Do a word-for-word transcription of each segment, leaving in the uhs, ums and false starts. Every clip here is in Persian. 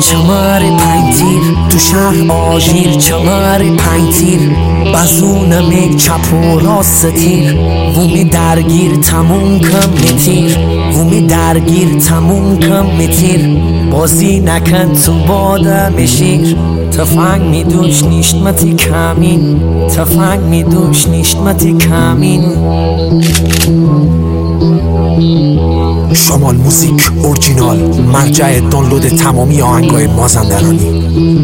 چمر پنتیر تو شهر آژیر چمر پنتیر بزونم یک چپ و راست تیر ومی درگیر تموم کم میتیر ومی درگیر تموم کم میتیر بازی نکن تو بادم شیر تفنگ میدوش نیشتمتی کمین تفنگ میدوش نیشتمتی کمین. شمال موزیک اورجینال، مرجع دانلود تمامی آهنگای مازندرانی.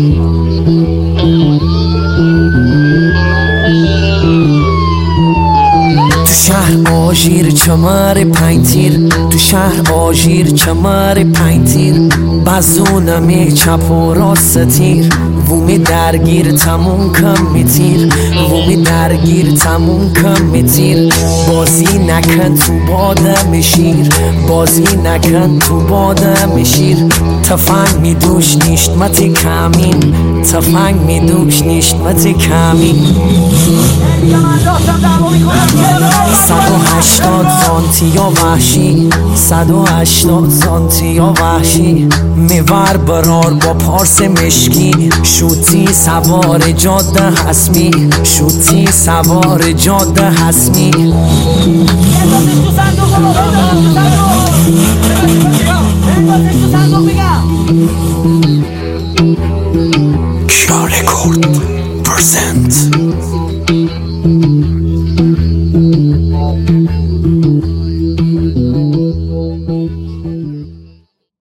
تو شهر آژیر چمر پنتیر تو شهر آژیر چمر پنتیر بزونم یک چپ و راست تیر ومی درگیر تموم کم میتیر ومی درگیر تموم کم میتیر بازی نکن تو بادم شیر بازی نکن تو بادم شیر تفنگ میدوش نیشتمتی کمین تفنگ میدوش نیشتمتی کمین. صد و هشتاد سانتی یا وحشی صد و هشتاد سانتی یا وحشی میور برار با پارس مشکی شوتی سوار جاده حسمی شوتی سوار جاده حسمی.